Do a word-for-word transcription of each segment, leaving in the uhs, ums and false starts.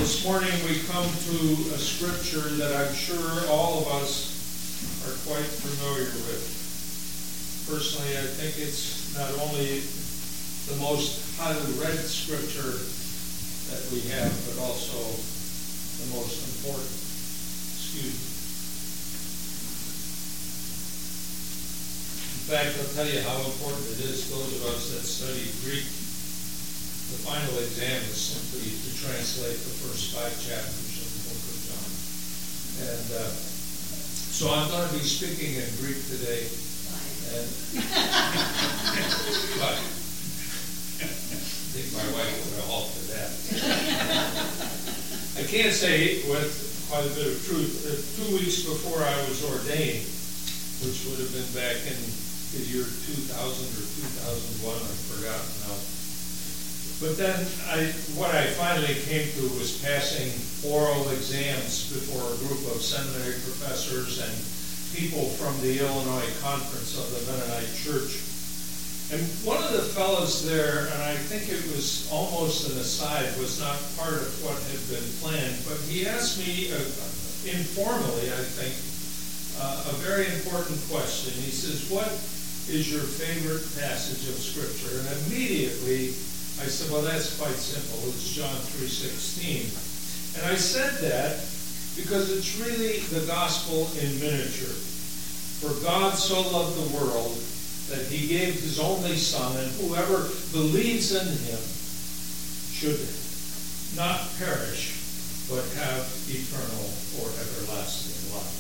This morning we come to a scripture that I'm sure all of us are quite familiar with. Personally, I think it's not only the most highly read scripture that we have, but also the most important. Excuse me. In fact, I'll tell you how important it is, those of us that study Greek. The final exam is simply to translate the first five chapters of the book of John. And uh, so I'm going to be speaking in Greek today. And, but I think my wife would have halted that. I can't say with quite a bit of truth that two weeks before I was ordained, which would have been back in the year two thousand or two thousand one, I've forgotten now. But then I, what I finally came to was passing oral exams before a group of seminary professors and people from the Illinois Conference of the Mennonite Church. And one of the fellows there, and I think it was almost an aside, was not part of what had been planned, but he asked me uh, informally, I think, uh, a very important question. He says, "What is your favorite passage of Scripture?" And immediately I said, well, that's quite simple. It's John three sixteen. And I said that because it's really the gospel in miniature. For God so loved the world that he gave his only Son, and whoever believes in him should not perish, but have eternal or everlasting life.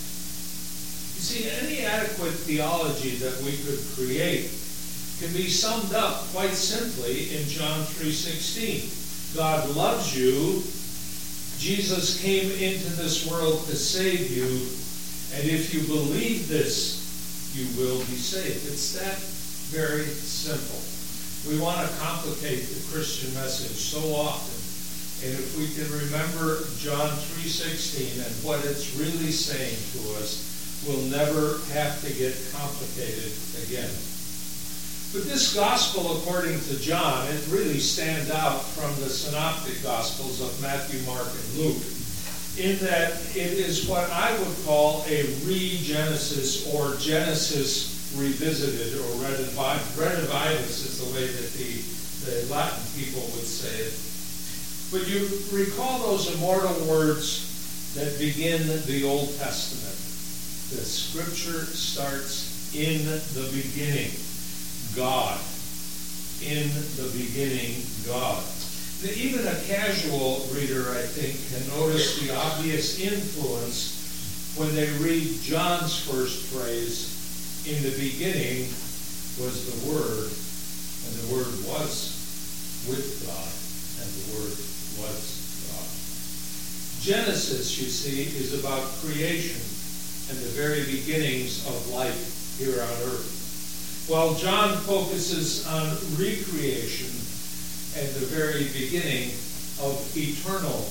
You see, any adequate theology that we could create can be summed up quite simply in John three sixteen. God loves you. Jesus came into this world to save you. And if you believe this, you will be saved. It's that very simple. We want to complicate the Christian message so often. And if we can remember John three sixteen and what it's really saying to us, we'll never have to get complicated again. But this gospel, according to John, it really stands out from the synoptic gospels of Matthew, Mark, and Luke, in that it is what I would call a re-Genesis or Genesis revisited or renovatus is the way that the, the Latin people would say it. But you recall those immortal words that begin the Old Testament. The scripture starts in the beginning. God. In the beginning, God. Now, even a casual reader, I think, can notice the obvious influence when they read John's first phrase, in the beginning was the Word, and the Word was with God, and the Word was God. Genesis, you see, is about creation and the very beginnings of life here on earth. While John focuses on recreation and the very beginning of eternal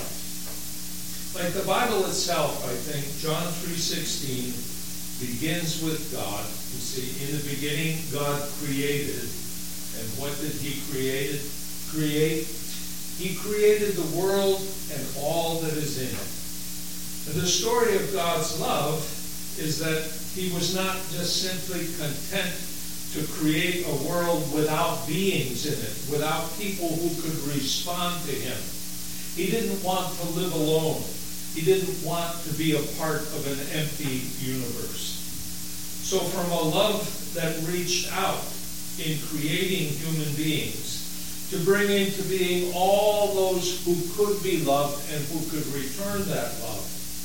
life. Like the Bible itself, I think, John three sixteen begins with God. You see, in the beginning, God created. And what did he create? Create? He created the world and all that is in it. And the story of God's love is that he was not just simply content to create a world without beings in it, without people who could respond to him. He didn't want to live alone. He didn't want to be a part of an empty universe. So from a love that reached out in creating human beings to bring into being all those who could be loved and who could return that love.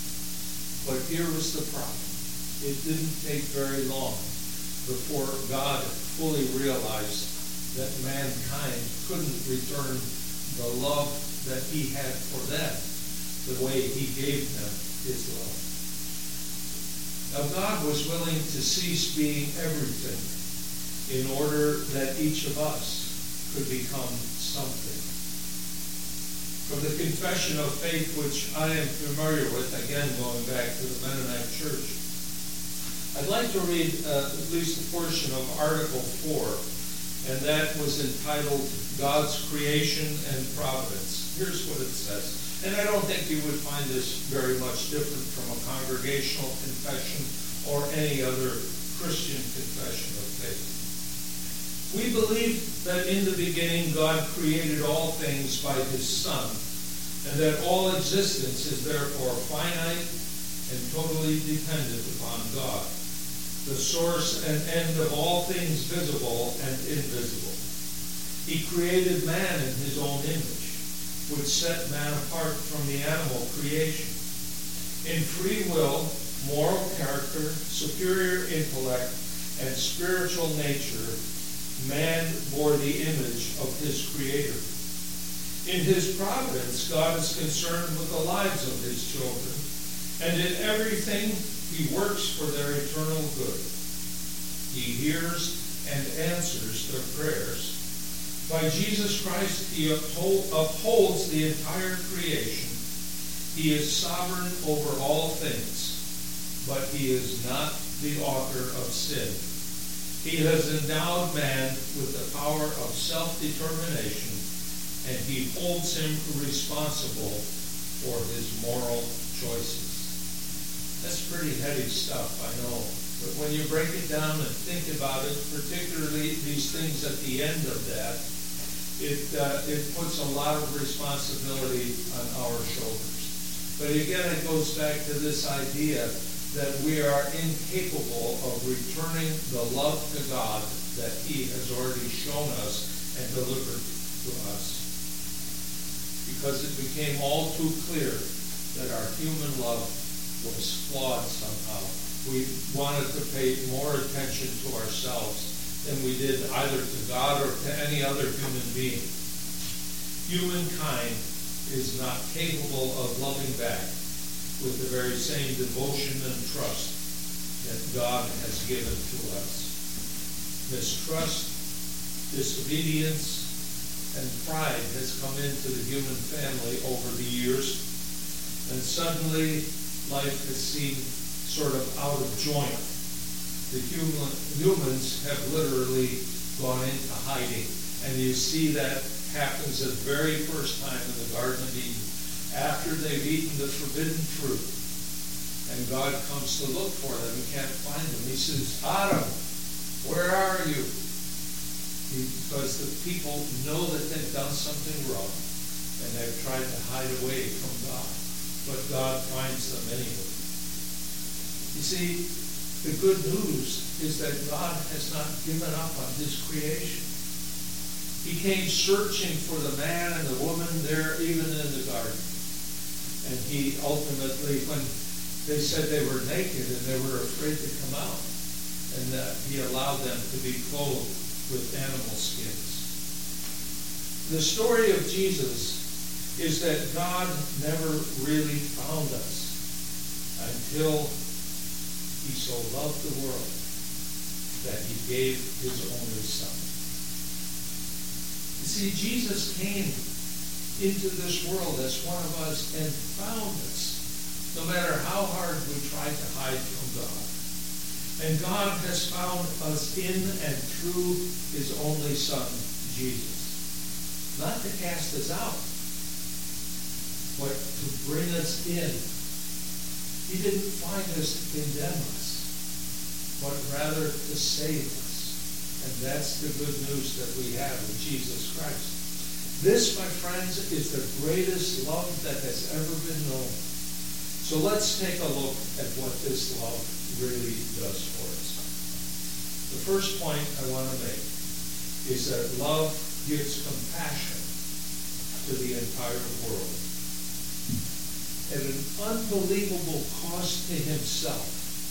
But here was the problem. It didn't take very long before God fully realized that mankind couldn't return the love that he had for them the way he gave them his love. Now God was willing to cease being everything in order that each of us could become something. From the Confession of Faith, which I am familiar with, again going back to the Mennonite Church, I'd like to read uh, at least a portion of Article four, and that was entitled God's Creation and Providence. here's what it says. And I don't think you would find this very much different from a congregational confession or any other Christian confession of faith. We believe that in the beginning God created all things by his Son, and that all existence is therefore finite and totally dependent upon God, the source and end of all things visible and invisible. He created man in his own image, which set man apart from the animal creation. In free will, moral character, superior intellect, and spiritual nature, man bore the image of his Creator. In his providence, God is concerned with the lives of his children, and in everything he works for their eternal good. He hears and answers their prayers. By Jesus Christ, he uphold, upholds the entire creation. He is sovereign over all things, but he is not the author of sin. He has endowed man with the power of self-determination, and he holds him responsible for his moral choices. That's pretty heavy stuff, I know. But when you break it down and think about it, particularly these things at the end of that, it uh, it puts a lot of responsibility on our shoulders. But again, it goes back to this idea that we are incapable of returning the love to God that he has already shown us and delivered to us. Because it became all too clear that our human love was flawed somehow. We wanted to pay more attention to ourselves than we did either to God or to any other human being. Humankind is not capable of loving back with the very same devotion and trust that God has given to us. Mistrust, disobedience, and pride has come into the human family over the years, and suddenly life has seemed sort of out of joint. The human, humans have literally gone into hiding. And you see that happens the very first time in the Garden of Eden, after they've eaten the forbidden fruit. And God comes to look for them. He can't find them. He says, Adam, where are you? Because the people know that they've done something wrong, and they've tried to hide away from God. But God finds them anyway. You see, the good news is that God has not given up on his creation. He came searching for the man and the woman there, even in the garden. And he ultimately, when they said they were naked and they were afraid to come out, and uh, he allowed them to be clothed with animal skins. The story of Jesus is that God never really found us until he so loved the world that he gave his only Son. You see, Jesus came into this world as one of us and found us, no matter how hard we tried to hide from God. And God has found us in and through his only Son, Jesus. Not to cast us out, but to bring us in. He didn't find us to condemn us, but rather to save us. And that's the good news that we have in Jesus Christ. This, my friends, is the greatest love that has ever been known. So let's take a look at what this love really does for us. The first point I want to make is that love gives compassion to the entire world. At an unbelievable cost to himself,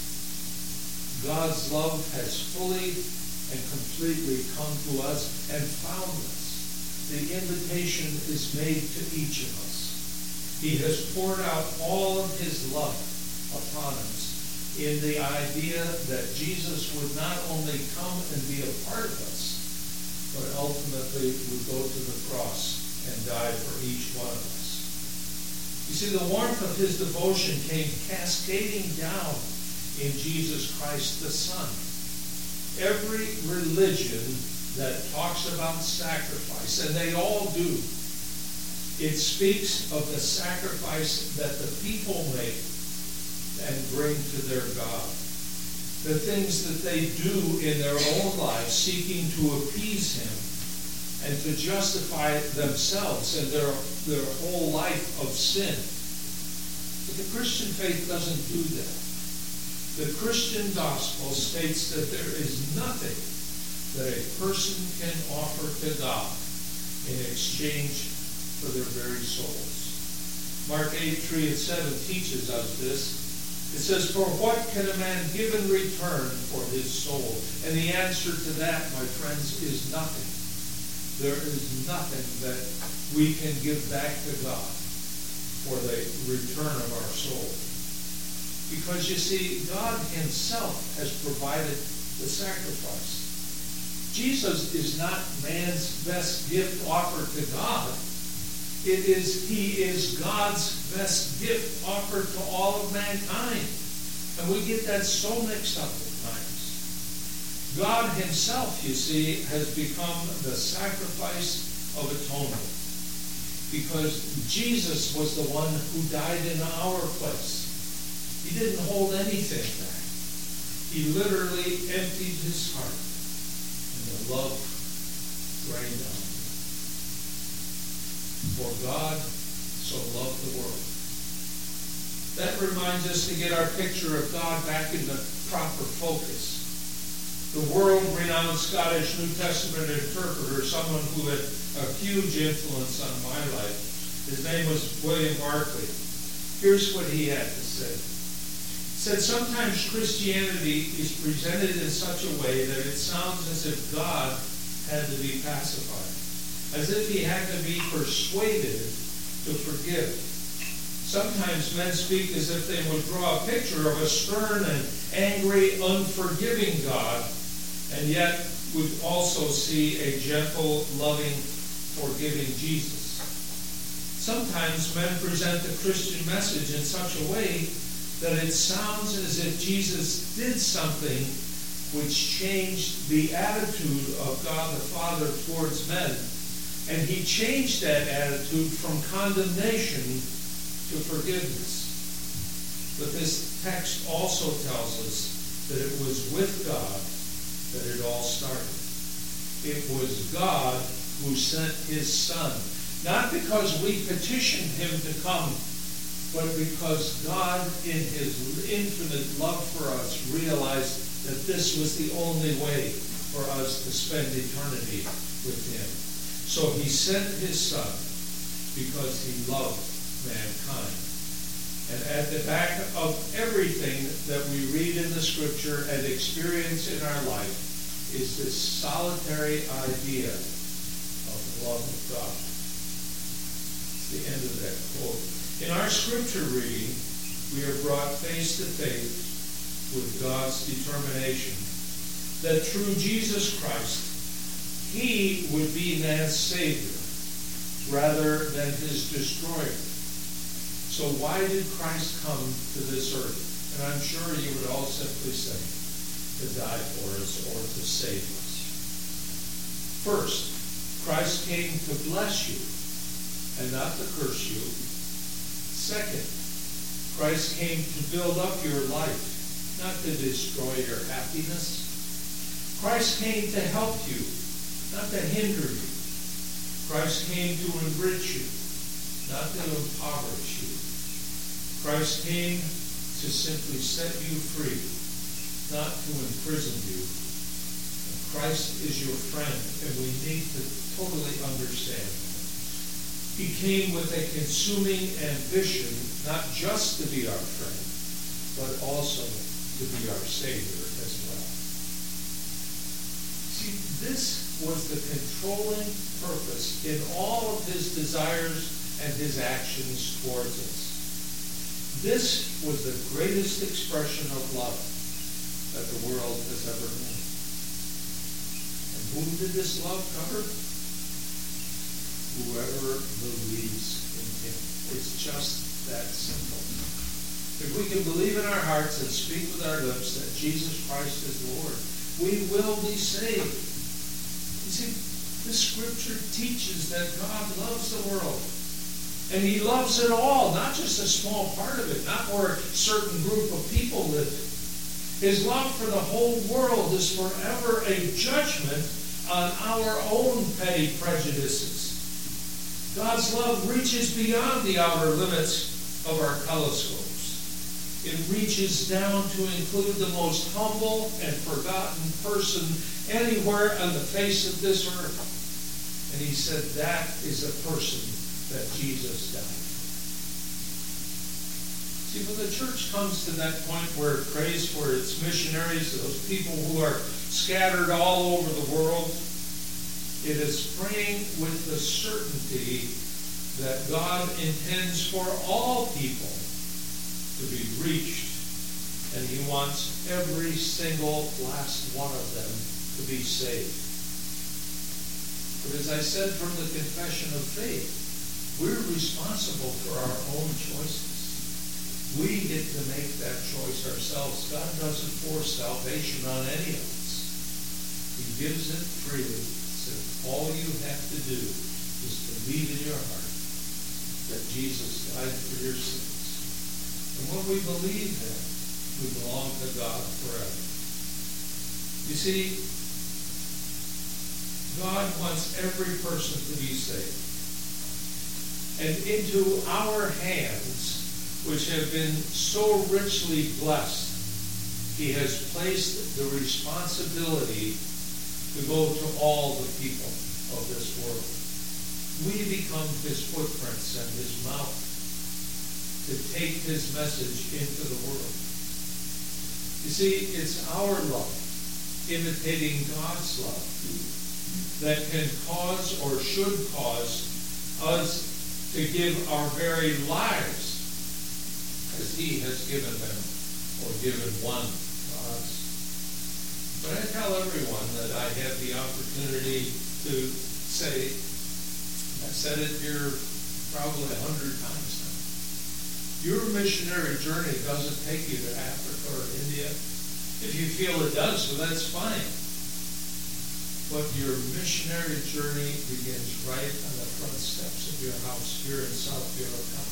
God's love has fully and completely come to us and found us. The invitation is made to each of us. He has poured out all of his love upon us in the idea that Jesus would not only come and be a part of us, but ultimately would go to the cross and die for each one of us. You see, the warmth of his devotion came cascading down in Jesus Christ the Son. Every religion that talks about sacrifice, and they all do, It speaks of the sacrifice that the people make and bring to their God. The things that they do in their own lives, seeking to appease him and to justify themselves and their, their whole life of sin. But the Christian faith doesn't do that. The Christian gospel states that there is nothing that a person can offer to God in exchange for their very souls. Mark eight, three and seven teaches us this. It says, "For what can a man give in return for his soul?" And the answer to that, my friends, is nothing. There is nothing that we can give back to God for the return of our soul. Because you see, God himself has provided the sacrifice. Jesus is not man's best gift offered to God. It is, he is God's best gift offered to all of mankind. And we get that so mixed up at times. God himself, you see, has become the sacrifice of atonement. Because Jesus was the one who died in our place. He didn't hold anything back. He literally emptied his heart. And the love rained down. For God so loved the world. That reminds us to get our picture of God back in the proper focus. The world-renowned Scottish New Testament interpreter, someone who had a huge influence on my life, his name was William Barclay. Here's what he had to say. He said, "Sometimes Christianity is presented in such a way that it sounds as if God had to be pacified, as if he had to be persuaded to forgive. Sometimes men speak as if they would draw a picture of a stern and angry, unforgiving God, and yet would also see a gentle, loving, forgiving Jesus. Sometimes men present the Christian message in such a way that it sounds as if Jesus did something which changed the attitude of God the Father towards men. And he changed that attitude from condemnation to forgiveness. But this text also tells us that it was with God that it all started. It was God who sent his Son. Not because we petitioned him to come, but because God, in his infinite love for us, realized that this was the only way for us to spend eternity with him. So he sent his Son because he loved mankind. And at the back of everything that we read in the Scripture and experience in our life is this solitary idea of the love of God. It's the end of that quote. In our Scripture reading, we are brought face to face with God's determination that through Jesus Christ, he would be man's Savior rather than his destroyer. So why did Christ come to this earth? And I'm sure you would all simply say, to die for us or to save us. First, Christ came to bless you and not to curse you. Second, Christ came to build up your life, not to destroy your happiness. Christ came to help you, not to hinder you. Christ came to enrich you, not to impoverish you. Christ came to simply set you free, not to imprison you. And Christ is your friend, and we need to totally understand that. He came with a consuming ambition, not just to be our friend, but also to be our Savior as well. See, this was the controlling purpose in all of his desires and his actions towards us. This was the greatest expression of love that the world has ever known. And whom did this love cover? Whoever believes in him. It's just that simple. If we can believe in our hearts and speak with our lips that Jesus Christ is Lord, we will be saved. You see, the Scripture teaches that God loves the world And he loves it all, not just a small part of it, not where a certain group of people live. His love for the whole world is forever a judgment on our own petty prejudices. God's love reaches beyond the outer limits of our telescopes. It reaches down to include the most humble and forgotten person anywhere on the face of this earth. And he said that is a person that Jesus died for. See, when the church comes to that point where it prays for its missionaries, those people who are scattered all over the world, it is praying with the certainty that God intends for all people to be reached, and he wants every single last one of them to be saved. But as I said from the confession of faith, we're responsible for our own choices. We get to make that choice ourselves. God doesn't force salvation on any of us. He gives it freely. So all you have to do is believe in your heart that Jesus died for your sins. And when we believe that, we belong to God forever. You see, God wants every person to be saved. And into our hands, which have been so richly blessed, he has placed the responsibility to go to all the people of this world. We become his footprints and his mouth to take his message into the world. You see, it's our love, imitating God's love, that can cause or should cause us to give our very lives as he has given them, or given one to us. But I tell everyone that I have the opportunity to say, I've said it here probably a hundred times now, your missionary journey doesn't take you to Africa or India. If you feel it does, so that's fine. But your missionary journey begins right on the front steps of your house here in South Bureau County.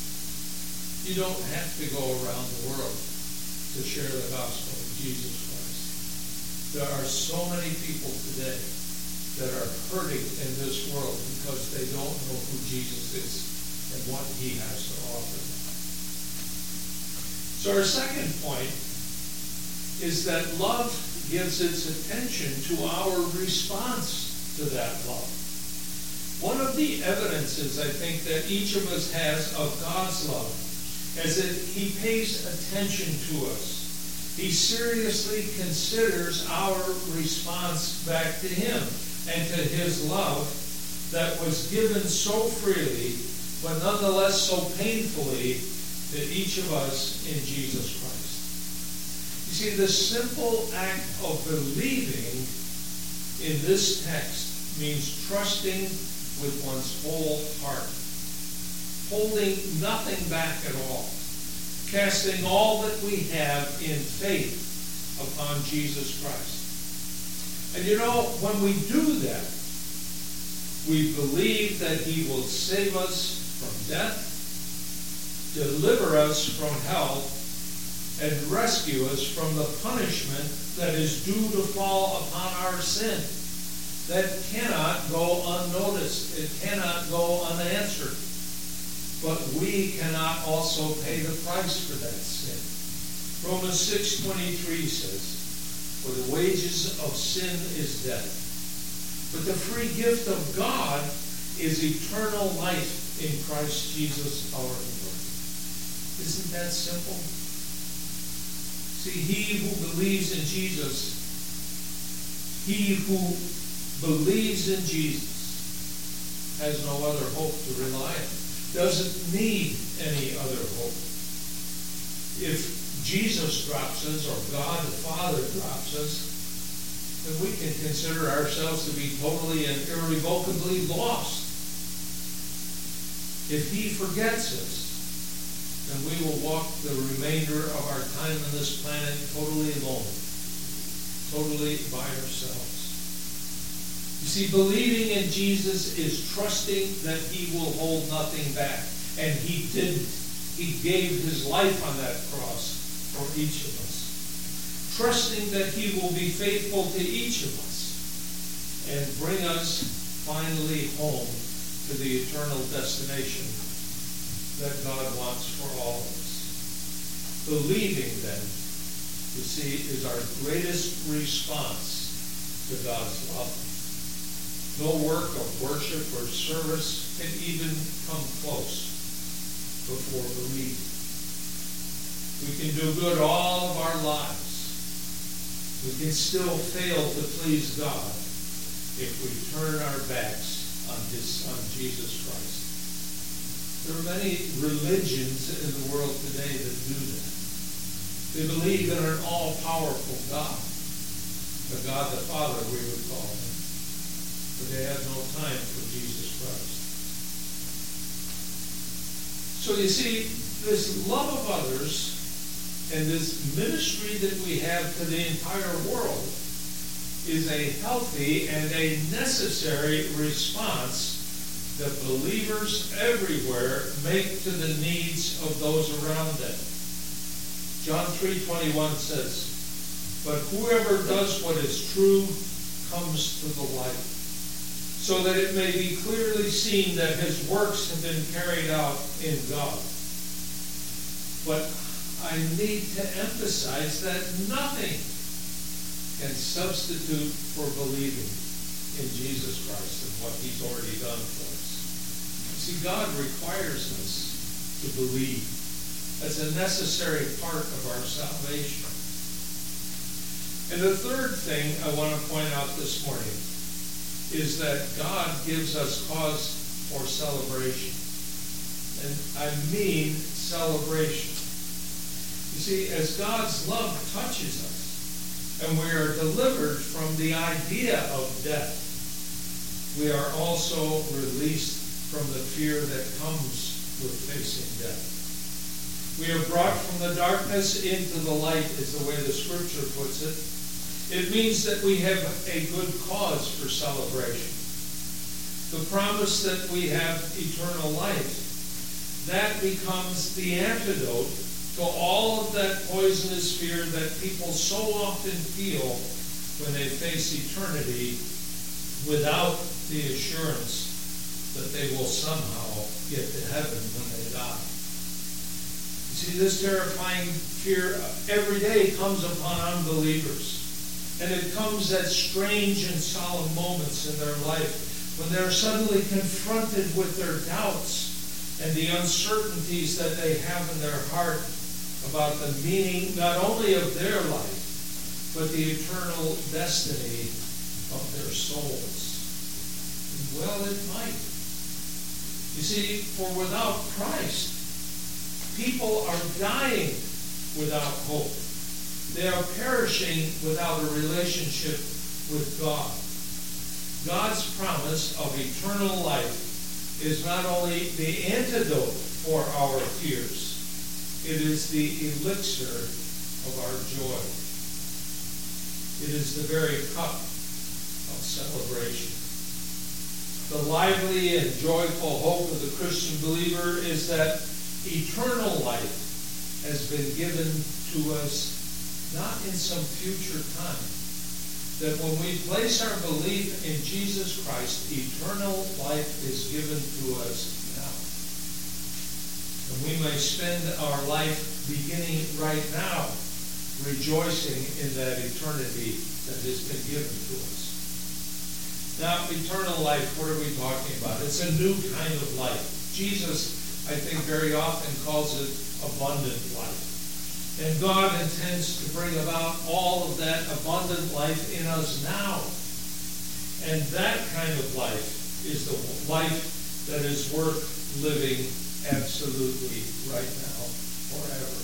You don't have to go around the world to share the gospel of Jesus Christ. There are so many people today that are hurting in this world because they don't know who Jesus is and what he has to offer them. So our second point is that love gives its attention to our response to that love. One of the evidences, I think, that each of us has of God's love is that he pays attention to us. He seriously considers our response back to him and to his love that was given so freely, but nonetheless so painfully, to each of us in Jesus Christ. You see, the simple act of believing in this text means trusting with one's whole heart, holding nothing back at all, casting all that we have in faith upon Jesus Christ. And you know, when we do that, we believe that he will save us from death, deliver us from hell, and rescue us from the punishment that is due to fall upon our sin. That cannot go unnoticed. It cannot go unanswered. But we cannot also pay the price for that sin. Romans six twenty-three says, "For the wages of sin is death, but the free gift of God is eternal life in Christ Jesus our Lord." Isn't that simple? See, he who believes in Jesus, he who believes in Jesus has no other hope to rely on. Doesn't need any other hope. If Jesus drops us, or God the Father drops us, then we can consider ourselves to be totally and irrevocably lost. If he forgets us, then we will walk the remainder of our time on this planet totally alone, totally by ourselves. You see, believing in Jesus is trusting that he will hold nothing back. And he didn't. He gave his life on that cross for each of us. Trusting that he will be faithful to each of us and bring us finally home to the eternal destination that God wants for all of us. Believing, then, you see, is our greatest response to God's love. No work of worship or service can even come close before believing. We can do good all of our lives. We can still fail to please God if we turn our backs on his Son, Jesus Christ. There are many religions in the world today that do that. They believe in an all-powerful God, the God the Father, we would call him. But they have no time for Jesus Christ. So you see, this love of others and this ministry that we have to the entire world is a healthy and a necessary response that believers everywhere make to the needs of those around them. John three twenty-one says, "But whoever does what is true comes to the light, so that it may be clearly seen that his works have been carried out in God." But I need to emphasize that nothing can substitute for believing in Jesus Christ and what he's already done for us. You see, God requires us to believe. That's a necessary part of our salvation. And the third thing I want to point out this morning is that God gives us cause for celebration. And I mean celebration. You see, as God's love touches us, and we are delivered from the idea of death, we are also released from the fear that comes with facing death. We are brought from the darkness into the light, is the way the scripture puts it. It means that we have a good cause for celebration. The promise that we have eternal life, that becomes the antidote to all of that poisonous fear that people so often feel when they face eternity without the assurance that they will somehow get to heaven when they die. You see, this terrifying fear every day comes upon unbelievers. And it comes at strange and solemn moments in their life when they're suddenly confronted with their doubts and the uncertainties that they have in their heart about the meaning not only of their life, but the eternal destiny of their souls. And well, it might. You see, for without Christ, people are dying without hope. They are perishing without a relationship with God. God's promise of eternal life is not only the antidote for our fears, it is the elixir of our joy. It is the very cup of celebration. The lively and joyful hope of the Christian believer is that eternal life has been given to us not in some future time. That when we place our belief in Jesus Christ, eternal life is given to us now. And we may spend our life beginning right now rejoicing in that eternity that has been given to us. Now, eternal life, what are we talking about? It's a new kind of life. Jesus, I think, very often calls it abundant life. And God intends to bring about all of that abundant life in us now. And that kind of life is the life that is worth living absolutely right now, forever.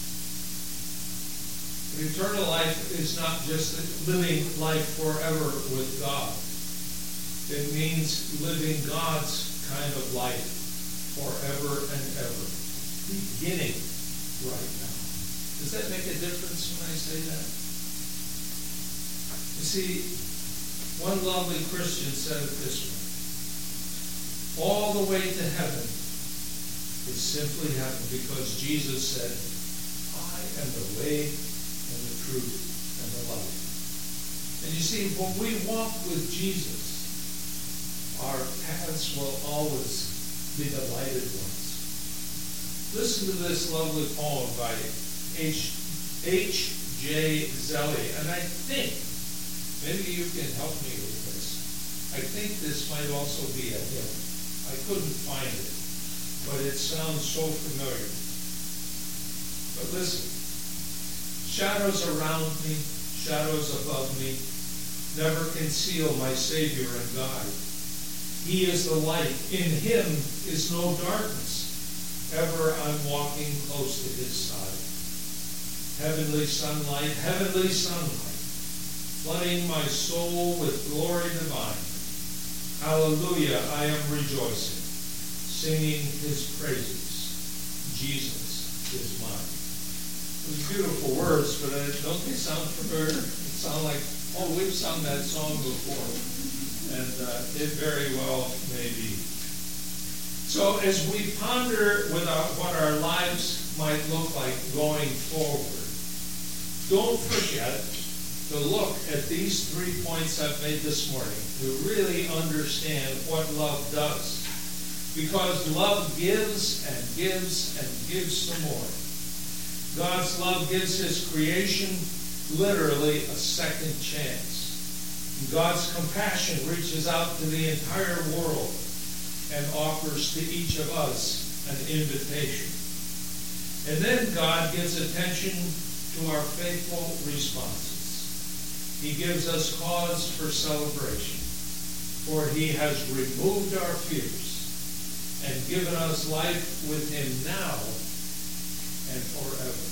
But eternal life is not just living life forever with God. It means living God's kind of life forever and ever, beginning right now. Does that make a difference when I say that? You see, One lovely Christian said it this way: all the way to heaven is simply heaven because Jesus said, I am the way and the truth and the life. And you see, when we walk with Jesus, our paths will always be the lighted ones. Listen to this lovely poem by H. H. J. Zelly, and I think, maybe you can help me with this, I think this might also be a hymn. I couldn't find it, but it sounds so familiar. But listen, shadows around me, shadows above me, never conceal my Savior and God. He is the light. In him is no darkness. Ever I'm walking close to his side. Heavenly sunlight, heavenly sunlight, flooding my soul with glory divine. Hallelujah, I am rejoicing, singing his praises. Jesus is mine. Those beautiful words, but don't they sound familiar? It sound like, oh, we've sung that song before. And uh, it very well may be. So as we ponder with our, what our lives might look like going forward, don't forget to look at these three points I've made this morning to really understand what love does. Because love gives and gives and gives some more. God's love gives his creation literally a second chance. God's compassion reaches out to the entire world and offers to each of us an invitation. And then God gives attention to our faithful responses. He gives us cause for celebration, for he has removed our fears and given us life with him now and forever.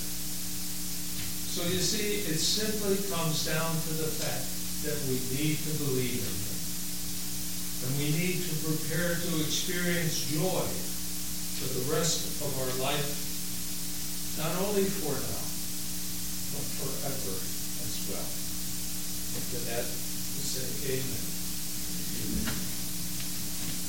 So you see, it simply comes down to the fact that we need to believe in him. And we need to prepare to experience joy for the rest of our life, not only for now, but forever as well. And to that, we say amen.